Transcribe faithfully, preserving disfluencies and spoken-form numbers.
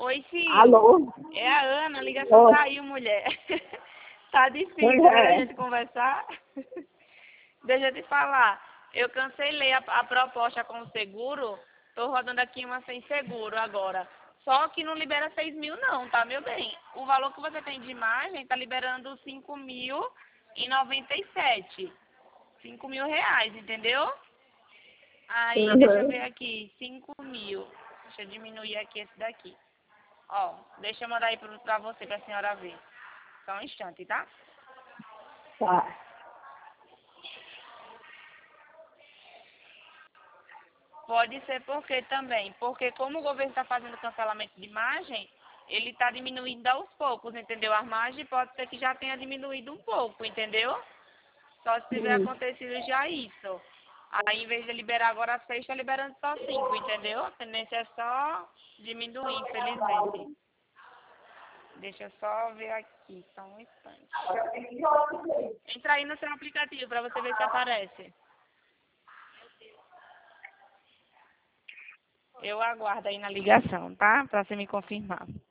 Oi, Sil. Alô? É a Ana, a ligação Oi. caiu, mulher. Tá difícil, Pois né, a é. gente conversar? Deixa eu te falar. Eu cancelei a, a proposta com o seguro. Tô rodando aqui uma sem seguro agora. Só que não libera seis mil não, tá, meu bem? O valor que você tem de imagem tá liberando cinco mil e noventa e sete. Cinco mil reais, entendeu? Aí, deixa eu Uhum. ver aqui. Cinco mil. Deixa eu diminuir aqui esse daqui. Ó, deixa eu mandar aí pra, pra você, pra senhora ver. Só um instante, tá? Tá. Pode ser porque também, porque como o governo está fazendo cancelamento de imagem, ele está diminuindo aos poucos, entendeu? A margem pode ser que já tenha diminuído um pouco, entendeu? Só se tiver Hum. acontecido já isso. Aí, em vez de liberar agora seis, está liberando só cinco, entendeu? A tendência é só diminuir, infelizmente. Deixa eu só ver aqui, só um instante. Entra aí no seu aplicativo para você ver se aparece. Eu aguardo aí na ligação, tá? Pra você me confirmar.